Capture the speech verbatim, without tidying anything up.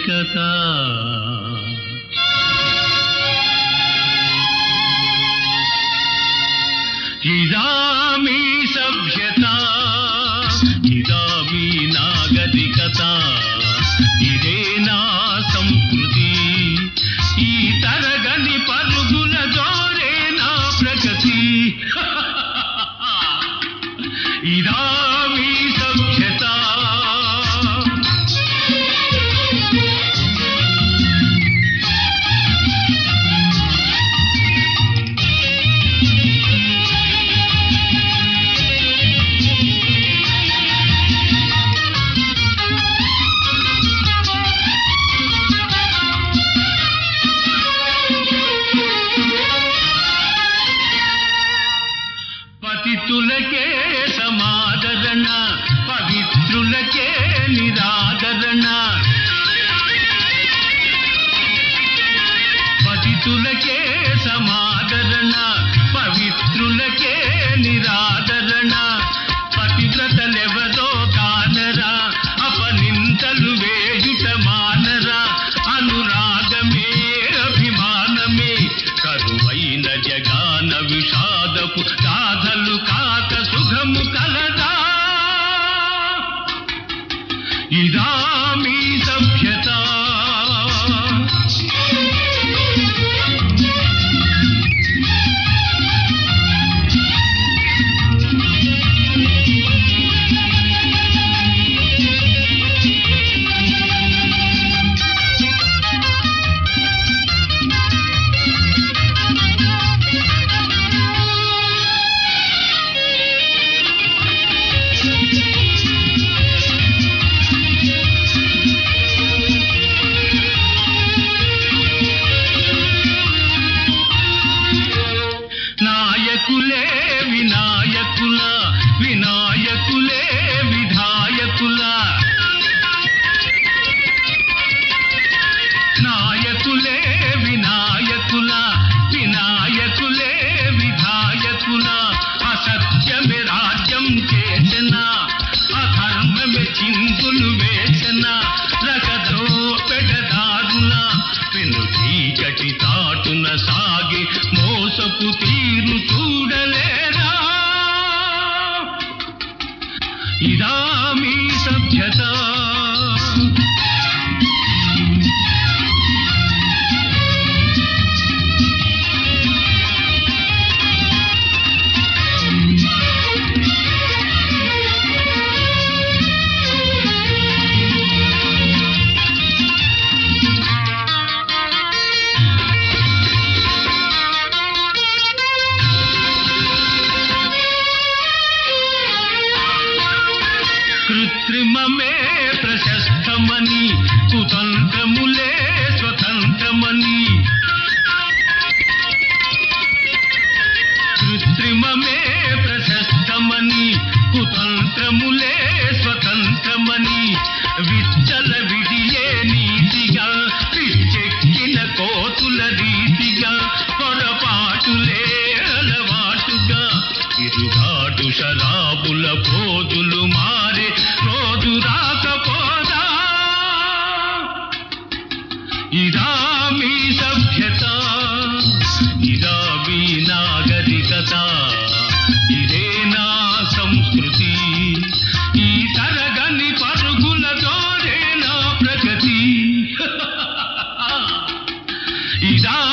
నాగరికత. ఇదా మీ సభ్యత, ఇదా మీ నాగరికత, ఇదే నా సంస్కృతి. ఈ తరగని పరుగుల జోరే నా ప్రగతి. ఇదా మీ సభ్యత. పతితులకే సమాదరణ, పవిత్రులకే నిరాదరణ. పతితులకే సమాదరణ, పవిత్రులకే నిరాదరణ. పతివ్రతలెవరో కానరా, అపనిందలు వేయుట మానరా. అనురాగమే అభిమానమే కరువైన జగాన విషాదపు గాథలు కాక సుఖము కలదా. ఇదా మీ సభ్యత. నాయకులే వినాయకుల, వినాయకులే విధాయకుల. నాయకులే వినాయకుల, వినాయకులే విధాయకుల. అసత్యమే రాజ్యం చేసిన, అధర్మమే చిందులు వేసిన. రకతో పెడదారుల పెను చీకటి తాటున సాగి మోసపు తీరు చూడలేరా. ఇదా మీ సభ్యత. కృత్రిమమే ప్రశస్తమని, కుతంత్రములే స్వతంత్రమని. కృత్రిమమే ప్రశస్తమని, కుతంత్రములే స్వతంత్రమని. విచ్చల విడియే నీతిగా, పిచ్చెక్కిన కోతుల రీతిగా. పొరపాటులే అలవాటుగా, ఇరుగాడు శరాబుల పోదులు మారే రోజు రాకపోదా. ఇదా మీ సభ్యత, ఇదా మీ నాగరికత, ఇదే నా సంస్కృతి. ఈ తరగని పరుగుల జోరే నా ప్రగతి. ఇదా